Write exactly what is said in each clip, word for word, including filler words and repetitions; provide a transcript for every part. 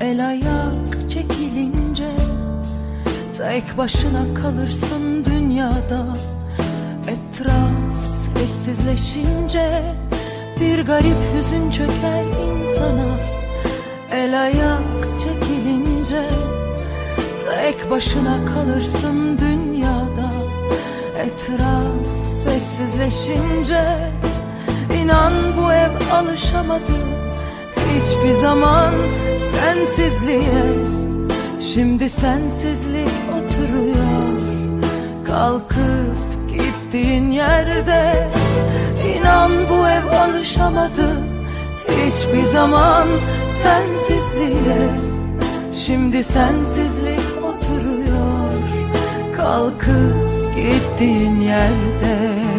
El ayak çekilince tek başına kalırsın dünyada. Etraf sessizleşince bir garip hüzün çöker insana. El ayak çekilince tek başına kalırsın dünyada. Etraf sessizleşince inan bu ev alışamadı hiçbir zaman sensizliğe. Şimdi sensizlik oturuyor kalkıp gittiğin yerde. İnan bu ev alışamadı hiçbir zaman sensizliğe. Şimdi sensizlik oturuyor kalkıp gittiğin yerde.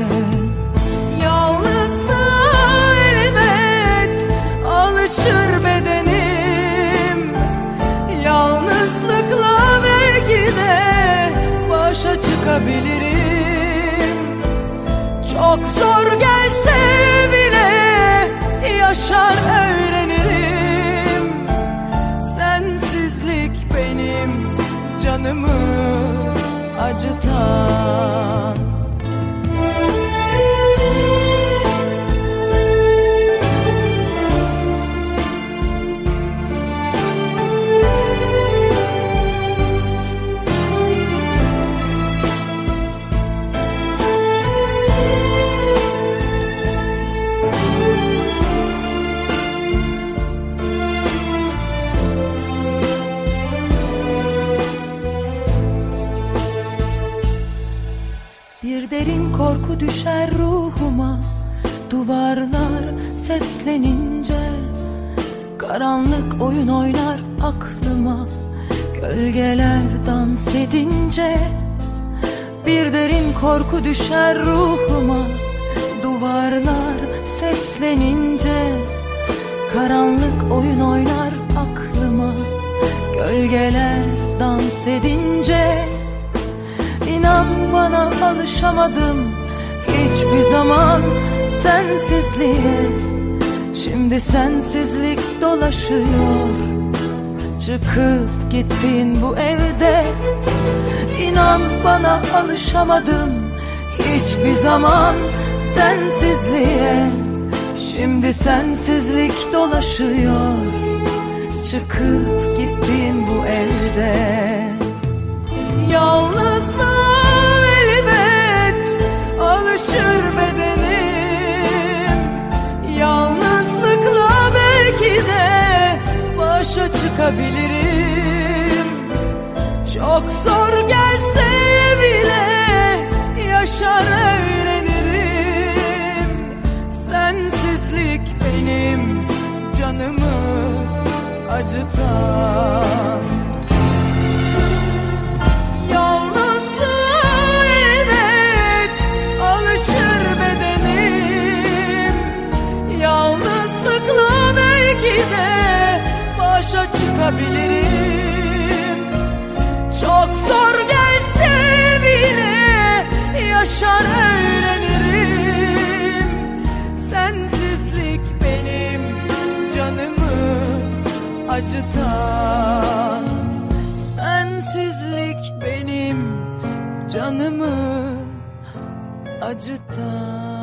Yalnızlığa elbet alışır bedenim. Yalnızlıkla belki de başa çıkabilirim. Çok zor gelse bile yaşar öğrenirim. Sensizlik benim canımı acıtan. Bir derin korku düşer ruhuma, duvarlar seslenince. Karanlık oyun oynar aklıma, gölgeler dans edince. Bir derin korku düşer ruhuma, duvarlar seslenince. Karanlık oyun oynar aklıma, gölgeler dans edince. İnan bana alışamadım hiçbir zaman sensizliğe. Şimdi sensizlik dolaşıyor çıkıp gittiğin bu evde. İnan bana alışamadım hiçbir zaman sensizliğe. Şimdi sensizlik dolaşıyor çıkıp gittiğin bu evde. Yalnızlığa elbet alışır bedenim. Yalnızlıkla belki de başa çıkabilirim. Çok zor gelse bile yaşar öğrenirim. Sensizlik benim canımı acıtan. Yalnızlığa elbet alışır bedenim. Yalnızlıkla belki de başa çıkabilirim. Çok zor gelse bile yaşar öğrenirim. Sensizlik benim canımı acıtan. Sensizlik benim canımı acıtan.